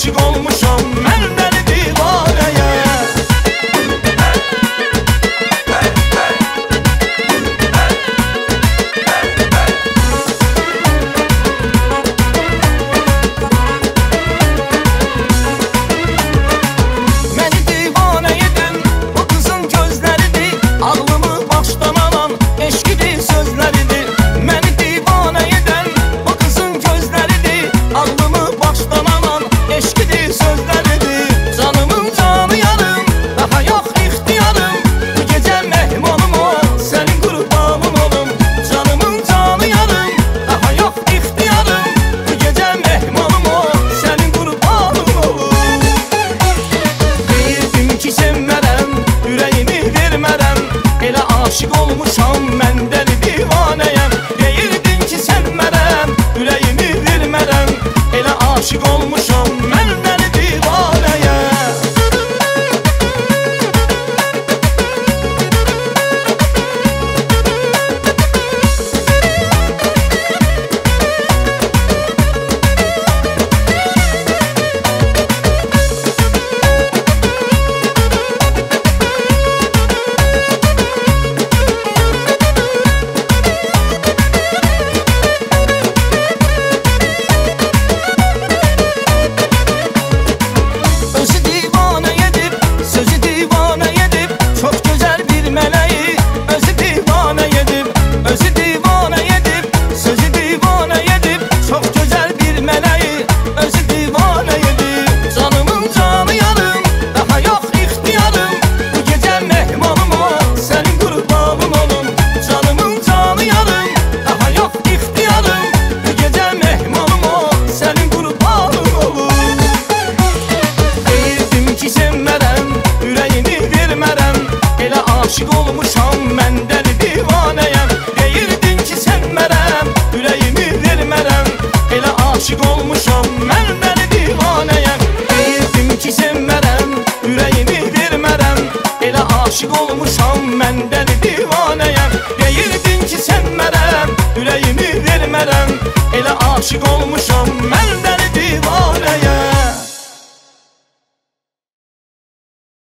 aşık olmuşam mən dəli divanəyə. Məni divanə edən bu qızın gözləridir, ağlımı başdan alan eşqidir sözləridir. Məni divanə edən bu qızın gözləridir, ağlımı başdan alan eşqidir sözləridir. Canımın canı yarım, daha yox ixtiyarım, bu gecə mehmanım ol, sənin qurbanın olum. Canımın canı yarım, daha yox ixtiyarım, bu gecə mehmanım ol, sənin qurbanın olum. Deyirdim ki sevmərəm, ürəyimi vermərəm, elə aşık olmuşam mən dəli divanəyəm. Deyirdim ki sevmərəm, ürəyimi vermərəm, elə aşık olmuşam mən dəli divanəyəm. Özü divanə edib, sözü divanə edib, çox gözəl bir mələyi. Özü divanə edib, özü divanə edib, sözü divanə edib, çox gözəl bir mələyi. Özü divanə edib, canımın canı yarım, daha yox ixtiyarım, bu gecə mehmanım ol, sənin qurbanın olum. Canımın canı yarım, daha yox ixtiyarım, bu gecə mehmanım ol, sənin qurbanın olum. Deyirdim ki sevmərəm, ürəyimi vermərəm, elə aşık olmuşam mən dəli divanəyəm. Deyirdim ki sevmərəm, ürəyimi vermərəm, elə aşık olmuşam mən dəli divanəyəm. Deyirdim ki sevmərəm, ürəyimi vermərəm, elə aşık olmuşam mən dəli divanəyəm. Deyirdim ki sevmərəm, ürəyimi vermərəm, elə aşık olmuşam mən dəli divanəyəm.